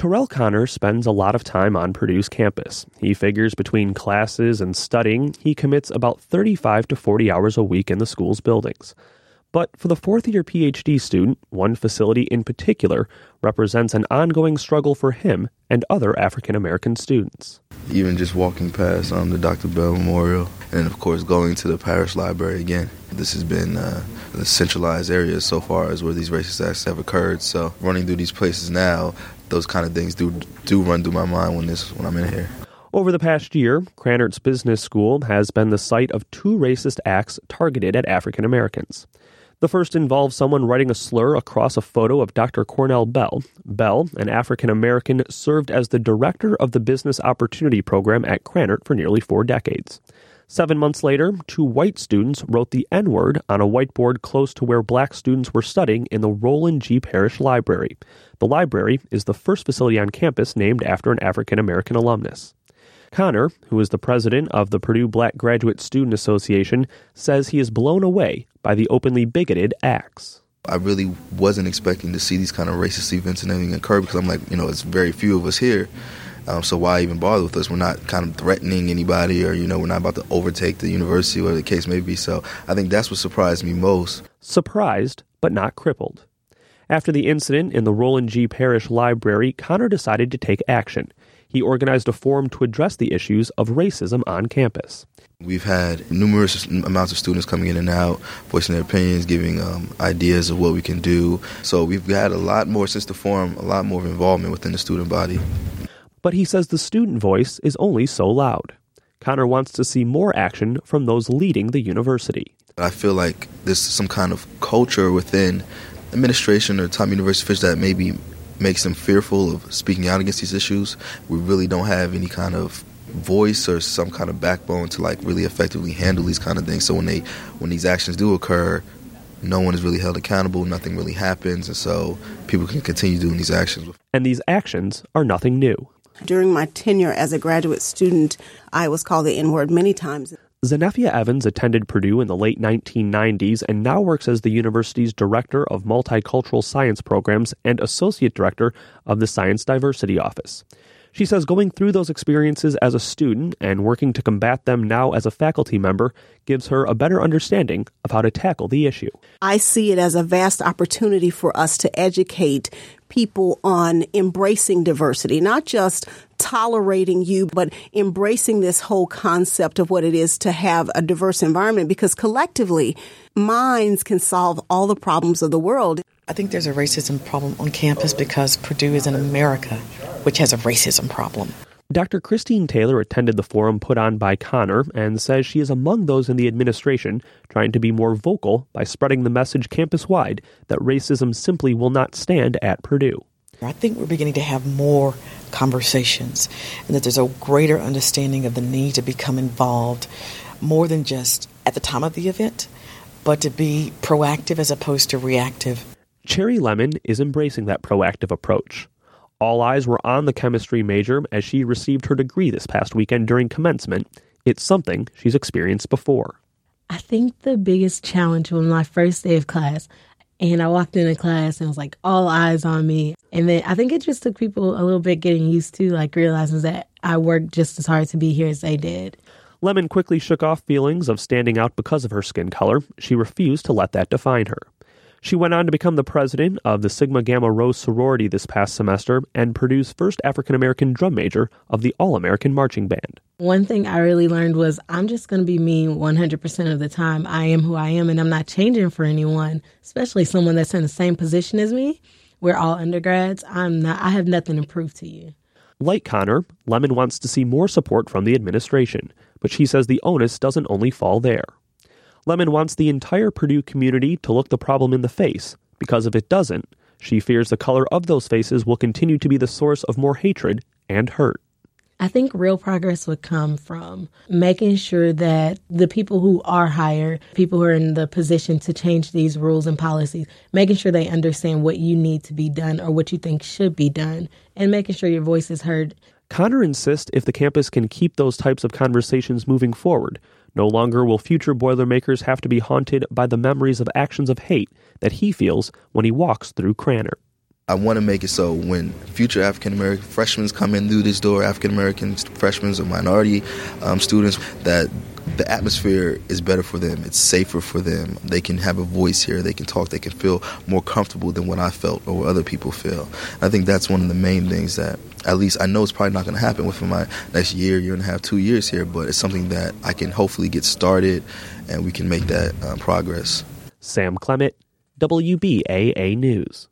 Terrell Connor spends a lot of time on Purdue's campus. He figures between classes and studying, he commits about 35 to 40 hours a week in the school's buildings. But for the fourth-year PhD student, one facility in particular represents an ongoing struggle for him and other African-American students. Even just walking past the Dr. Bell Memorial and, of course, going to the parish library again. This has been the centralized area so far as where these racist acts have occurred. So running through these places now, those kind of things do run through my mind when I'm in here. Over the past year, Cranert's Business School has been the site of 2 racist acts targeted at African Americans. The first involves someone writing a slur across a photo of Dr. Cornell Bell. Bell, an African American, served as the director of the Business Opportunity Program at Cranert for nearly 4 decades. 7 months later, 2 white students wrote the N-word on a whiteboard close to where black students were studying in the Roland G. Parrish Library. The library is the first facility on campus named after an African American alumnus. Connor, who is the president of the Purdue Black Graduate Student Association, says he is blown away by the openly bigoted acts. I really wasn't expecting to see these kind of racist events and everything occur because I'm like, it's very few of us here. So why even bother with us? We're not kind of threatening anybody or, we're not about to overtake the university, whatever the case may be. So I think that's what surprised me most. Surprised, but not crippled. After the incident in the Roland G. Parrish Library, Connor decided to take action. He organized a forum to address the issues of racism on campus. We've had numerous amounts of students coming in and out, voicing their opinions, giving ideas of what we can do. So we've had a lot more since the forum, a lot more involvement within the student body. But he says the student voice is only so loud. Connor wants to see more action from those leading the university. I feel like there's some kind of culture within administration or top university officials that maybe makes them fearful of speaking out against these issues. We really don't have any kind of voice or some kind of backbone to really effectively handle these kind of things. So when these actions do occur, no one is really held accountable, nothing really happens, and so people can continue doing these actions. And these actions are nothing new. During my tenure as a graduate student, I was called the N-word many times. Zenefia Evans attended Purdue in the late 1990s and now works as the university's Director of Multicultural Science Programs and Associate Director of the Science Diversity Office. She says going through those experiences as a student and working to combat them now as a faculty member gives her a better understanding of how to tackle the issue. I see it as a vast opportunity for us to educate people on embracing diversity, not just tolerating you, but embracing this whole concept of what it is to have a diverse environment, because collectively, minds can solve all the problems of the world. I think there's a racism problem on campus because Purdue is in America, which has a racism problem. Dr. Christine Taylor attended the forum put on by Connor and says she is among those in the administration trying to be more vocal by spreading the message campus-wide that racism simply will not stand at Purdue. I think we're beginning to have more conversations and that there's a greater understanding of the need to become involved more than just at the time of the event, but to be proactive as opposed to reactive. Cherry Lemon is embracing that proactive approach. All eyes were on the chemistry major as she received her degree this past weekend during commencement. It's something she's experienced before. I think the biggest challenge was my first day of class. And I walked into class and it was like all eyes on me. And then I think it just took people a little bit getting used to realizing that I worked just as hard to be here as they did. Lemon quickly shook off feelings of standing out because of her skin color. She refused to let that define her. She went on to become the president of the Sigma Gamma Rho sorority this past semester and Purdue's first African-American drum major of the All-American Marching Band. One thing I really learned was I'm just going to be me 100% of the time. I am who I am, and I'm not changing for anyone, especially someone that's in the same position as me. We're all undergrads. I have nothing to prove to you. Like Connor, Lemon wants to see more support from the administration, but she says the onus doesn't only fall there. Lemon wants the entire Purdue community to look the problem in the face, because if it doesn't, she fears the color of those faces will continue to be the source of more hatred and hurt. I think real progress would come from making sure that the people who are higher, people who are in the position to change these rules and policies, making sure they understand what you need to be done or what you think should be done, and making sure your voice is heard. Connor insists if the campus can keep those types of conversations moving forward, no longer will future Boilermakers have to be haunted by the memories of actions of hate that he feels when he walks through Cranert. I want to make it so when future African-American freshmen come in through this door, African-American freshmen or minority students, that the atmosphere is better for them. It's safer for them. They can have a voice here. They can talk. They can feel more comfortable than what I felt or what other people feel. I think that's one of the main things that, at least I know it's probably not going to happen within my next year and a half, 2 years here, but it's something that I can hopefully get started and we can make that progress. Sam Clement, WBAA News.